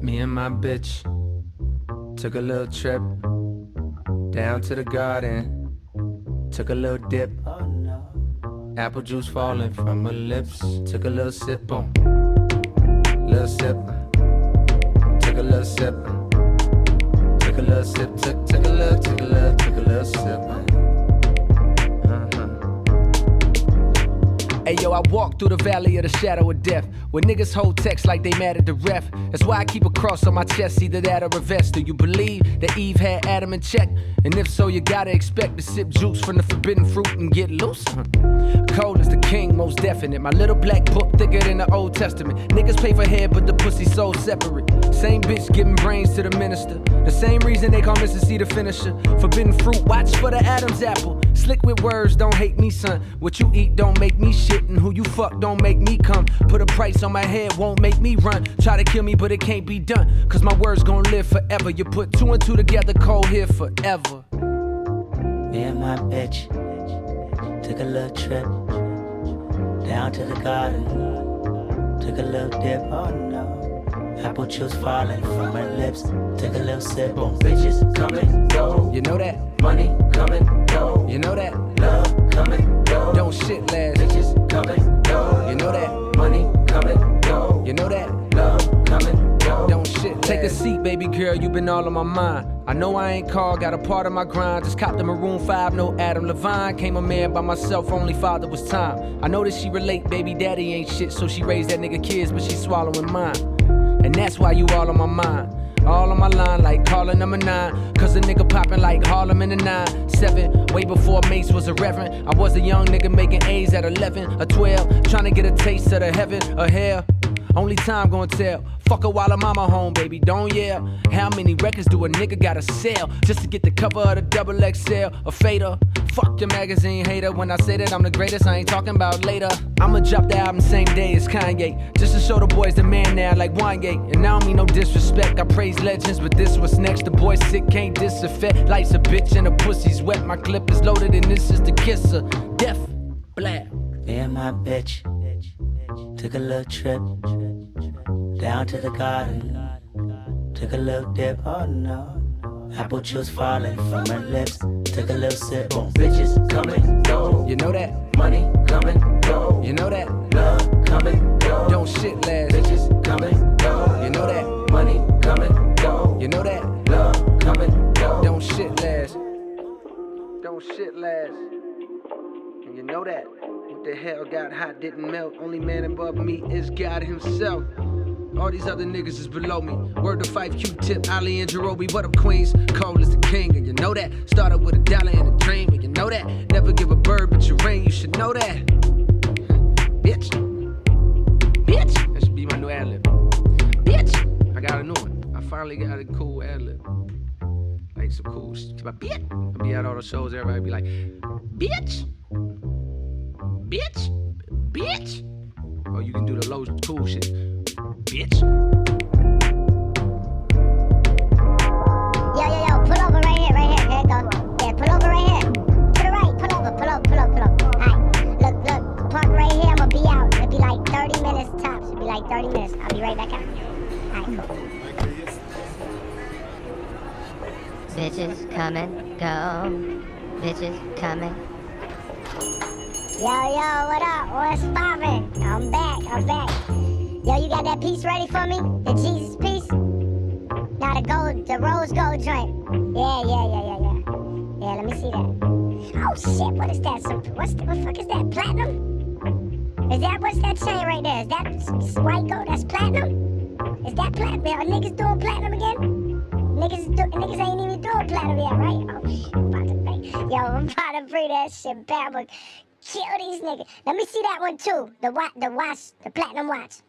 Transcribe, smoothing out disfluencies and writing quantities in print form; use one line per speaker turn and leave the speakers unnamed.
Me and my bitch took a little trip down to the garden, took a little dip. Apple juice falling from her lips. Took a little sip on, little sip. Took a little sip, took a little sip, took a little sip.
Hey yo, I walk through the valley of the shadow of death, where niggas hold text like they mad at the ref. That's why I keep a cross on my chest, either that or a vest. Do you believe that Eve had Adam in check? And if so, you gotta expect to sip juice from the forbidden fruit and get loose. Cole is the king, most definite. My little black book thicker than the Old Testament. Niggas pay for head, but the pussy so separate. Same bitch giving brains to the minister. The same reason they call Mr. C the finisher. Forbidden fruit, watch for the Adam's apple. Slick with words, don't hate me, son. What you eat don't make me shit, and who you fuck don't make me come. Put a price on my head, won't make me run. Try to kill me, but it can't be done, cause my words gon' live forever. You put two and two together, Cole here forever.
Me and my bitch took a little trip down to the garden, took a little dip. Oh no, apple juice falling from her lips. Took a little sip on bitches come and go.
You know that?
Money come and go.
You know that?
Love come and go.
Don't shit last.
Bitches come and go.
You know that?
Money come and go.
You know that?
Love come and go.
Don't shit last. Take a seat, baby girl, you been all on my mind. I know I ain't called, got a part of my grind. Just copped the Maroon 5, no Adam Levine. Came a man by myself, only father was time. I know that she relate, baby daddy ain't shit, so she raised that nigga kids, but she swallowing mine. And that's why you all on my mind. All on my line like calling number 9. Cause a nigga popping like Harlem in the 9-7. Way before Mace was a reverend. I was a young nigga making A's at 11 or 12. Trying to get a taste of the heaven or hell. Only time gonna tell. Fuck her while her mama home, baby, don't yell. How many records do a nigga gotta sell just to get the cover of the double XL or fader? Fuck your magazine hater. When I say that I'm the greatest, I ain't talking about later. I'ma drop the album same day as Kanye, just to show the boys the man now like Wanye. And I don't mean no disrespect, I praise legends, but this what's next. The boy sick, can't disaffect. Life's a bitch and the pussy's wet. My clip is loaded and this is the kisser. Death, blab.
Me and my bitch took a little trip down to the garden, took a little dip. Oh no, apple juice falling from her lips. Took a little sip on bitches come and go.
You know that?
Money come and go.
You know that?
Love come and go.
Don't shit last.
Bitches come and go.
You know that?
Money come and go.
You know that?
Love come and go.
Don't shit last. Don't shit last. And you know that? What the hell got hot didn't melt. Only man above me is God himself. All these other niggas is below me. Word to Fife, Q-Tip, Ali and Jerobi. What up, Queens? Cole is the king, and you know that. Started with $1 and a dream, and you know that. Never give a bird but your rain, you should know that. Bitch. Bitch. That should be my new ad-lib. Bitch. I got a new one. I finally got a cool ad-lib. Like some cool shit. Bitch. I'll be at all the shows, everybody be like, bitch. Bitch. Bitch. Or you can do the low cool shit. Bitch.
Yo, pull over right here, here it go. Yeah, pull over right here. To the right, pull over. Alright, look, park right here, I'ma be out. It'll be like 30 minutes tops, it'll be like 30 minutes. I'll be right back out. Alright, cool.
Bitches come and go. Bitches coming.
Yo, what up? What's poppin'? I'm back. Yo, you got that piece ready for me? The Jesus piece? Nah, the rose gold joint. Yeah. Yeah, let me see that. Oh shit, what is that? What the fuck is that? Platinum? What's that chain right there? Is that white gold? That's platinum? Is that platinum? Are niggas doing platinum again? Niggas ain't even doing platinum yet, right? Oh shit, I'm about to bring that shit back. Kill these niggas. Let me see that one too. The watch, the platinum watch.